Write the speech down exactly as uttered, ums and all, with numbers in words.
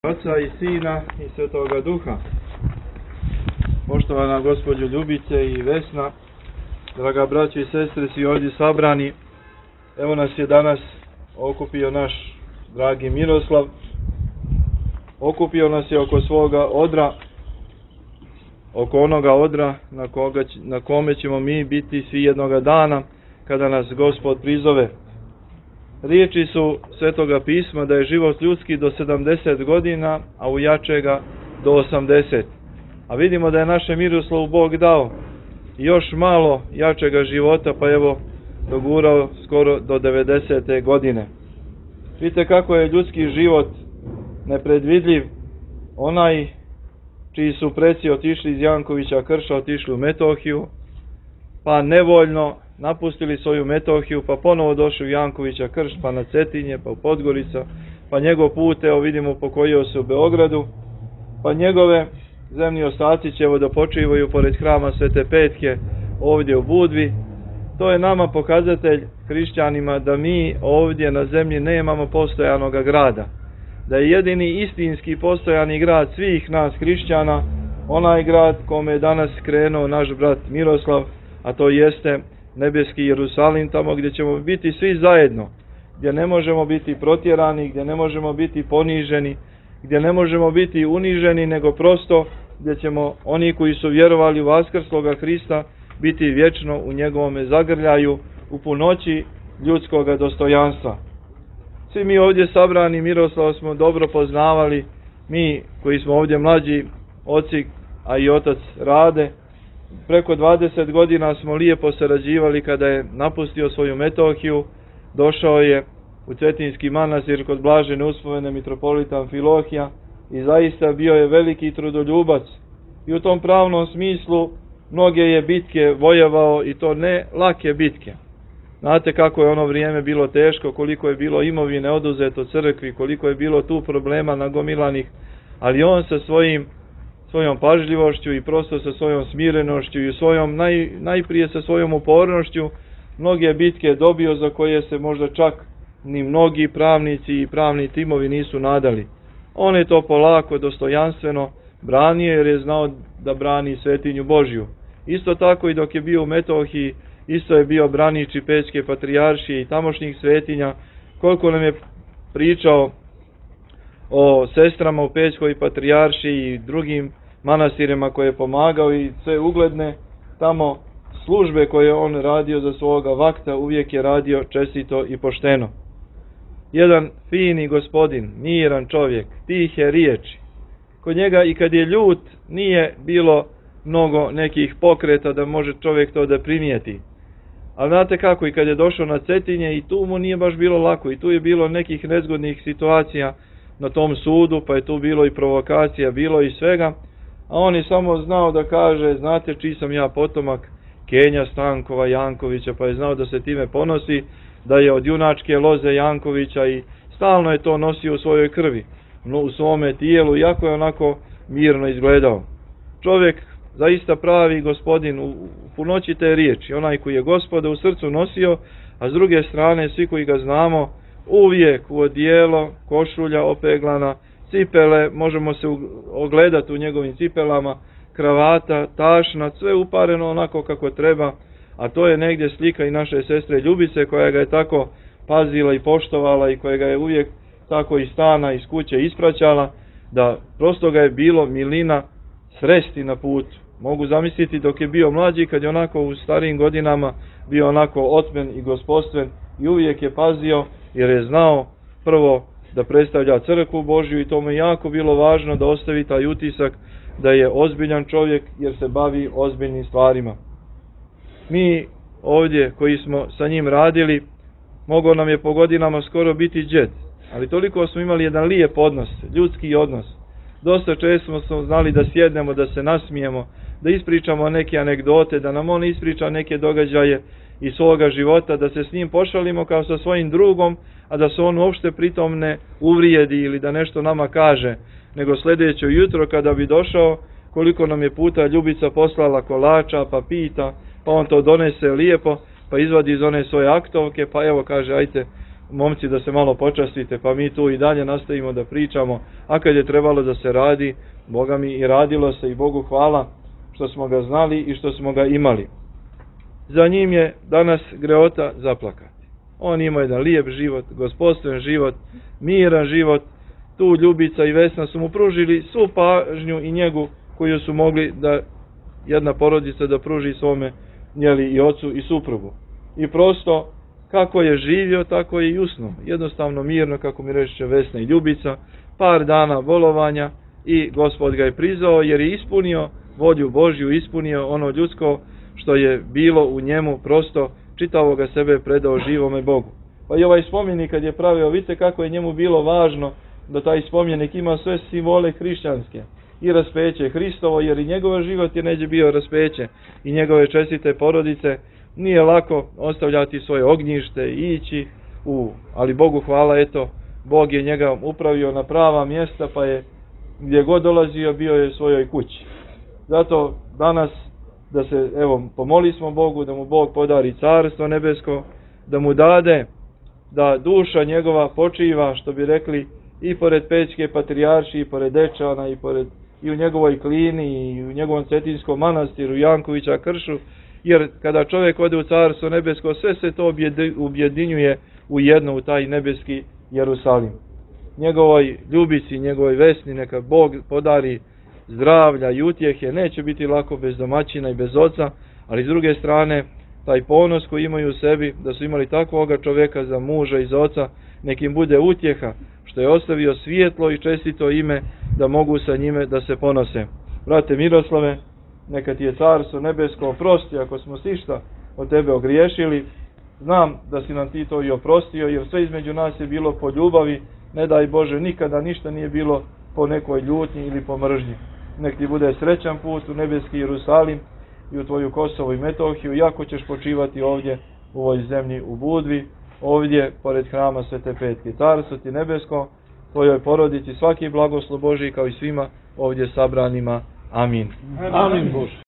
Oca i Sina i Svetoga Duha. Poštovana gospođo Ljubice i Vesna, draga braćo i sestre, svi ovdje sabrani, evo nas je danas okupio naš dragi Miroslav, okupio nas je oko svoga odra, oko onoga odra na, koga, na kome ćemo mi biti svi jednoga dana kada nas Gospod prizove. Riječi su Svetoga pisma da je život ljudski do sedamdeset godina, a u jačega do osamdeset. A vidimo da je našem Miroslavu Bog dao još malo jačega života, pa evo dogurao skoro do devedesete godine. Vidite kako je ljudski život nepredvidljiv. Onaj čiji su preci otišli iz Jankovića Krša, otišli u Metohiju, pa nevoljno napustili svoju Metohiju, pa ponovo došli u Jankovića Krš, pa na Cetinje, pa u Podgorica, pa njegov put, evo vidimo, pokojio se u Beogradu, pa njegove zemlji ostaci će evo da počivaju pored hrama Svete Petke ovdje u Budvi. To je nama pokazatelj, hrišćanima, da mi ovdje na zemlji nemamo postojanog grada, da je jedini istinski postojani grad svih nas hrišćana onaj grad kome je danas krenuo naš brat Miroslav, a to jeste nebeski Jerusalim, tamo gdje ćemo biti svi zajedno, gdje ne možemo biti protjerani, gdje ne možemo biti poniženi, gdje ne možemo biti uniženi, nego prosto gdje ćemo oni koji su vjerovali u vaskrsloga Hrista biti vječno u njegovome zagrljaju, u punoći ljudskoga dostojanstva. Svi mi ovdje sabrani Miroslava smo dobro poznavali, mi koji smo ovdje mlađi oci, a i otac Rade. Preko dvadeset godina smo lijepo sarađivali kada je napustio svoju Metohiju, došao je u Cetinski manastir kod blažene uspomene mitropolita Amfilohija i zaista bio je veliki trudoljubac i u tom pravnom smislu mnoge je bitke vojevao i to ne lake bitke. Znate kako je ono vrijeme bilo teško, koliko je bilo imovine oduzeto crkvi, koliko je bilo tu problema nagomilanih, ali on sa svojim svojom pažljivošću i prosto sa svojom smirenošću i svojom, naj, najprije sa svojom upornošću mnoge bitke dobio za koje se možda čak ni mnogi pravnici i pravni timovi nisu nadali. On je to polako, dostojanstveno branio jer je znao da brani svetinju Božju. Isto tako i dok je bio u Metohiji, isto je bio branič i Pećke patrijaršije i tamošnjih svetinja. Koliko nam je pričao o sestrama u Pećkoj patrijaršiji i drugim manastirima koje je pomagao i sve ugledne tamo službe koje je on radio za svoga vakta, uvijek je radio čestito i pošteno. Jedan fini gospodin, miran čovjek, tihe riječi. Kod njega i kad je ljut nije bilo mnogo nekih pokreta da može čovjek to da primijeti. Ali znate kako, i kad je došao na Cetinje i tu mu nije baš bilo lako i tu je bilo nekih nezgodnih situacija na tom sudu, pa je tu bilo i provokacija, bilo i svega, a on je samo znao da kaže, znate čiji sam ja potomak, Kenja Stankova Jankovića, pa je znao da se time ponosi, da je od junačke loze Jankovića i stalno je to nosio u svojoj krvi, no, u svome tijelu, jako je onako mirno izgledao. Čovjek zaista pravi gospodin u punoći te riječi, onaj koji je Gospoda u srcu nosio, a s druge strane svi koji ga znamo, uvijek u odijelo, košulja opeglana, cipele, možemo se ogledati u njegovim cipelama, kravata, tašna, sve upareno onako kako treba, a to je negdje slika i naše sestre Ljubice koja ga je tako pazila i poštovala i koja ga je uvijek tako iz stana, iz kuće ispraćala, da prosto ga je bilo milina sresti na putu. Mogu zamisliti dok je bio mlađi, kad je onako u starijim godinama bio onako otmen i gospodstven i uvijek je pazio jer je znao prvo da predstavlja crkvu Božju i to mu je jako bilo važno da ostavi taj utisak da je ozbiljan čovjek jer se bavi ozbiljnim stvarima. Mi ovdje koji smo sa njim radili, mogao nam je po godinama skoro biti džed, ali toliko smo imali jedan lijep odnos, ljudski odnos. Dosta često smo znali da sjednemo, da se nasmijemo, da ispričamo neke anegdote, da nam on ispriča neke događaje iz svoga života, da se s njim pošalimo kao sa svojim drugom, a da se on uopšte pritom ne uvrijedi ili da nešto nama kaže, nego sljedeće jutro kada bi došao, koliko nam je puta Ljubica poslala kolača, pa pita, pa on to donese lijepo, pa izvadi iz one svoje aktovke, pa evo kaže, ajte, momci da se malo počastite, pa mi tu i dalje nastavimo da pričamo, a kad je trebalo da se radi, Boga mi i radilo se i Bogu hvala što smo ga znali i što smo ga imali. Za njim je danas greota zaplakati. On ima jedan lijep život, gospodstven život, miran život. Tu Ljubica i Vesna su mu pružili svu pažnju i njegu koju su mogli da jedna porodica da pruži svome njeli i ocu i suprugu. I prosto kako je živio, tako je i usnuo. Jednostavno mirno, kako mi reče Vesna i Ljubica, par dana bolovanja i Gospod ga je prizvao jer je ispunio volju Božju, ispunio ono ljudsko što je bilo u njemu, prosto čitavo ga sebe predao živome Bogu. Pa i ovaj spomenik kad je pravio, vidite kako je njemu bilo važno da taj spomenik ima sve simbole hrišćanske i raspeće Hristovo, jer i njegov život je neđe bio raspeće i njegove čestite porodice. Nije lako ostavljati svoje ognjište i ići u, ali Bogu hvala, eto, Bog je njega upravio na prava mjesta, pa je gdje god dolazio bio je u svojoj kući. Zato danas da se, evo, pomoli smo Bogu da mu Bog podari carstvo nebesko, da mu dade da duša njegova počiva, što bi rekli, i pored Pećke patrijaršije, i pored Dečana, i, pored, i u njegovoj Klini, i u njegovom Cetinskom manastiru, Jankovića kršu, jer kada čovjek ode u carstvo nebesko, sve se to objedinjuje u jedno, u taj nebeski Jerusalim. Njegovoj Ljubici, njegovoj Vesni, neka Bog podari zdravlja i utjehe, neće biti lako bez domaćina i bez oca, ali s druge strane, taj ponos koji imaju u sebi, da su imali takvoga čovjeka za muža i za oca, nekim bude utjeha, što je ostavio svijetlo i čestito ime, da mogu sa njime da se ponose. Brate Miroslave, neka ti je carstvo nebesko oprosti ako smo sišta od tebe ogriješili. Znam da si nam ti to i oprostio, jer sve između nas je bilo po ljubavi, ne daj Bože, nikada ništa nije bilo po nekoj ljutnji ili po mržnji. Nek ti bude srećan put u nebeski Jerusalim i u tvoju Kosovo i Metohiju, jako ćeš počivati ovdje u ovoj zemlji u Budvi, ovdje pored hrama Svete Petke. Carstvo ti nebesko, tvojoj porodici svaki blagoslov Božji kao i svima ovdje sabranima. Amin. Amin Bože.